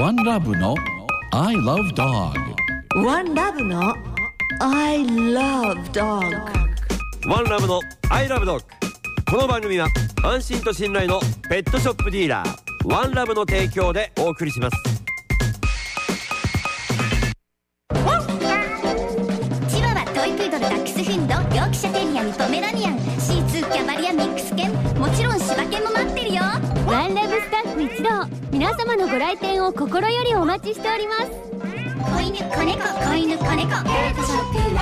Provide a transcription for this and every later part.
One Love の I Love Dog。 One Love の I Love Dog。 ワンラブのアイラブドッグ。この番組は安心と信頼のペットショップディーラーワンラブの提供でお送りします。 チワワ、トイプードル、ダックスフンド、ヨークシャテリアン、ポメラニアン、シーツー、キャバリア、ミックス犬、もちろん柴犬も待ってるよ。 ワンラブスタッフ一同、皆様のご来店を心よりお待ちしております。 子犬、子猫、子犬、子猫、ペットショップワンラ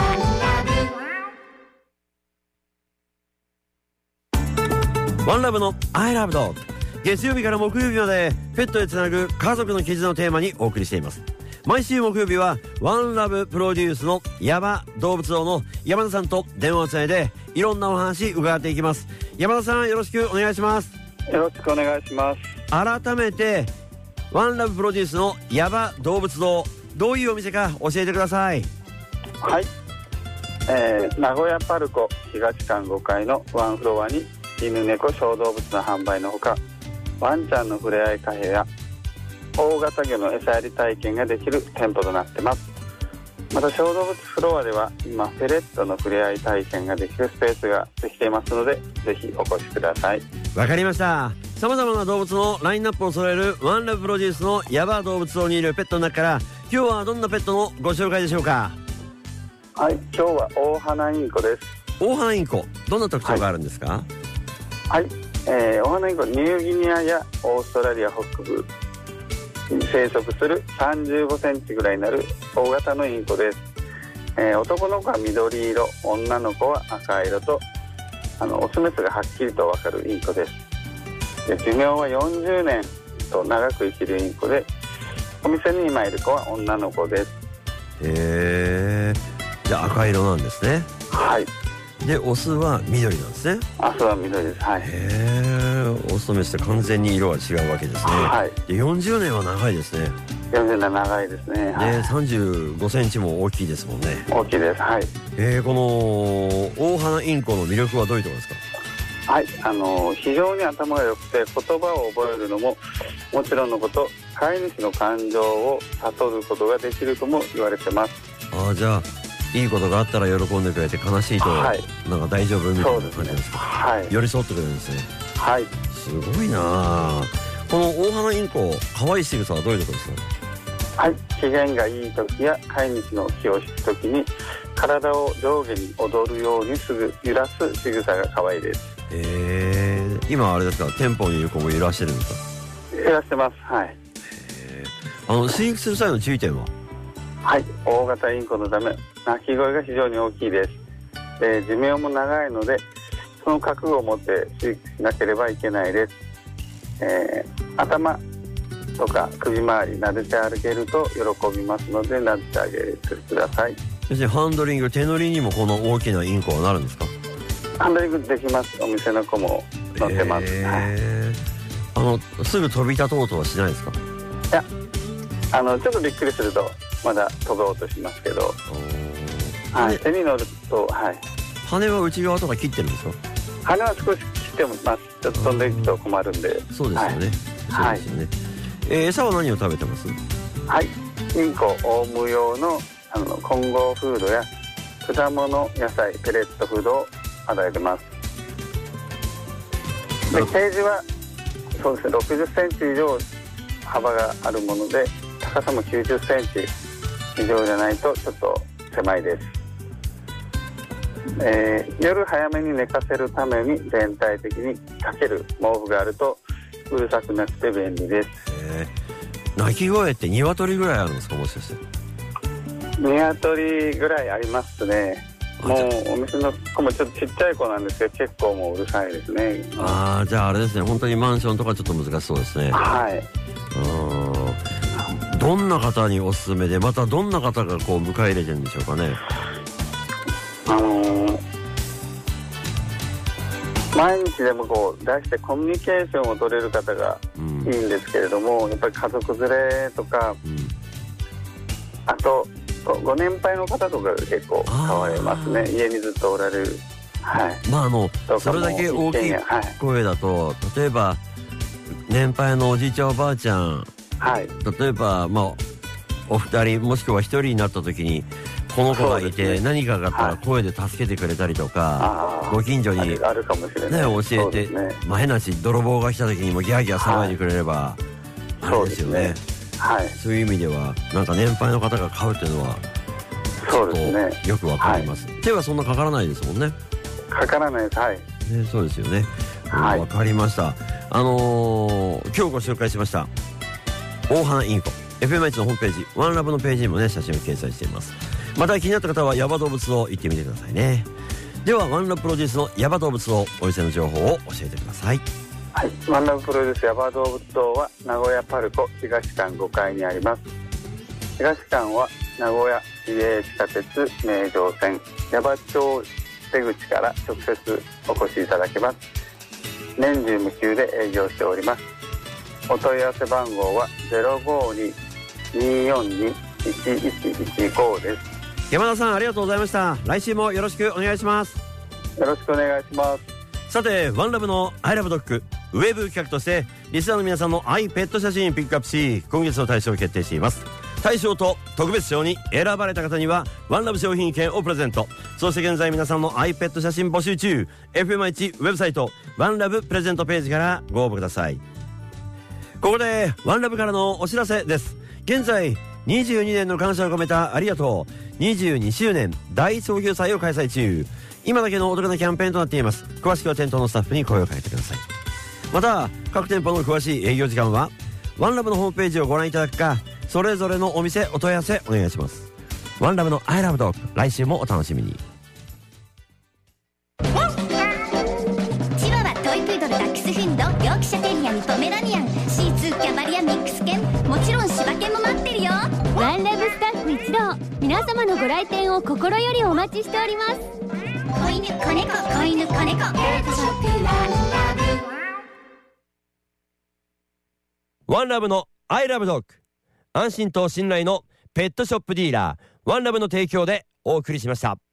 ブ。 ワンラブのアイラブドッグ。月曜日から木曜日までペットでつなぐ家族の絆のテーマにお送りしています。毎週木曜日はワンラブプロデュースの山動物王の山田さんと電話をつないでいろんなお話伺っていきます。山田さん、よろしくお願いします。 よろしくお願いします。 改めてワンラブプロデュースの山動物堂、どういうお店か教えてください。 はい、名古屋パルコ東館5階のワンフロアに犬猫小動物の販売のほか、ワンちゃんのふれあいカフェや大型魚の餌やり体験ができる店舗となってます。また小動物フロアでは今フェレットのふれあい体験ができるスペースができていますので、ぜひお越しください。 わかりました。さまざまな動物のラインナップを揃えるワンラブプロデュースの山動物堂にいるペットの中から今日はどんなペットのご紹介でしょうか。 はい、今日は大花インコです。 大花インコ、どんな特徴があるんですか。 はい、大花インコ、ニューギニアやオーストラリア北部に生息する35センチぐらいになる大型のインコです。男の子は緑色、女の子は赤色とオスメスがはっきりと分かるインコです。で、寿命は40年と長く生きるインコで、お店に今いる子は女の子です。 じゃあ赤色なんですね。 はい。 でオスは緑なんですね。 オスは緑です。はい。 オスとメスって完全に色が違うわけですね。 はい。 で40年は長いですね。 40年長いですね。はい、 で35センチも大きいですもんね。 大きいです。はい。 この大花インコの魅力はどういうところですか。 はい、非常に頭が良くて言葉を覚えるのももちろんのこと、飼い主の感情を悟ることができるとも言われてます。 じゃあいいことがあったら喜んでくれて、悲しいとなんか大丈夫みたいな感じですか。はい、寄り添ってくれるんですね。 はい、 すごいな。この大花インコ、可愛い仕草はどういうところですか。 はい、機嫌がいい時や飼い主の気を引く時に体を上下に踊るようにすぐ揺らす仕草が可愛いです。 今あれですか、店舗にいる子も揺らしてるんですか。 揺らしてます。はい。 飼育する際の注意点は。 はい、大型インコのため鳴き声が非常に大きいです。寿命も長いのでその覚悟を持って飼育しなければいけないです。頭とか首周り撫でてあげると喜びますので撫でてあげてください。 先生、ハンドリング、手乗りにもこの大きなインコはなるんですか。 ハンドリングできます。お店の子も乗ってます。 すぐ飛び立とうとはしないですか。 いや、ちょっとびっくりするとまだ飛ぼうとしますけど、はい、手に乗ると、はい、 羽は内側とか切ってるんですか。 羽は少し切ってます。ちょっと飛んでいくと困るんで。 そうですよね。 はい、 そうですよね。餌は何を食べてます。 はい、インコ大無用の混合フードや果物、野菜、ペレットフードを与えてます。で、ケージはそうですね、60センチ以上幅があるもので、高さも90センチ以上じゃないとちょっと狭いです。夜早めに寝かせるために全体的にかける毛布があるとうるさくなくて便利です。 鳴き声って鶏ぐらいあるんですか、もしかして。 鶏ぐらいありますね。もうお店の子もちょっとちっちゃい子なんですけど、結構もううるさいですね。 じゃああれですね、本当にマンションとかちょっと難しそうですね。 はい。 どんな方におすすめで、またどんな方がこう迎え入れてるんでしょうかね。 毎日でもこう出してコミュニケーションを取れる方がいいんですけれども、やっぱり家族連れとか、あとご年配の方とかが結構飼われますね。家にずっとおられる。はい。 それだけ大きい声だと、例えば年配のおじいちゃんおばあちゃんはい、 例えば、お二人もしくは一人になった時にこの子がいて、何かがあったら声で助けてくれたりとか、ご近所にあるかもしれない、 教えて、変なし泥棒が来た時にもギャーギャー騒いでくれれば、あれですよね。そういう意味ではなんか年配の方が買うっていうのはちょっとよくわかります。手はそんなかからないですもんね。 かからないです。はい、 そうですよね。わかりました。今日ご紹介しました大花インコ FMH のホームページワンラブのページにもね写真を掲載しています。また気になった方はヤバ動物を行ってみてくださいね。ではワンラブプロデュースのヤバ動物をお店の情報を教えてください。 はい、ワンラブプロデュースヤバ動物堂は名古屋パルコ東館5階にあります。東館は名古屋市営地下鉄名城線矢場町出口から直接お越しいただけます。年中無休で営業しております。お問い合わせ番号は 052-242-1115 です。 山田さんありがとうございました。来週もよろしくお願いします。 よろしくお願いします。 さてワンラブのアイラブドッグウェブ企画としてリスナーの皆さんのアイペット写真ピックアップし今月の大賞を決定しています。大賞と特別賞に選ばれた方にはワンラブ商品券をプレゼント。そして現在皆さんの iPad 写真募集中。 FM1 ウェブサイトワンラブプレゼントページからご応募ください。ここでワンラブからのお知らせです。現在22年の感謝を込めたありがとう22周年大創業祭を開催中。今だけのお得なキャンペーンとなっています。詳しくは店頭のスタッフに声をかけてください。また各店舗の詳しい営業時間はワンラブのホームページをご覧いただくかそれぞれのお店お問い合わせお願いします。ワンラブのアイラブドッグ来週もお楽しみに。 チワワトイプードルダックスフィンドヨークシャテリアにポメラニアンシーツーキャバリアミックス犬もちろん柴犬も待ってるよ。 ワンラブスタッフ一同皆様のご来店を心よりお待ちしております。 子犬子猫子犬子猫ペットショップワンラブワンラブのアイラブドッグ安心と信頼のペットショップディーラーワンラブの提供でお送りしました。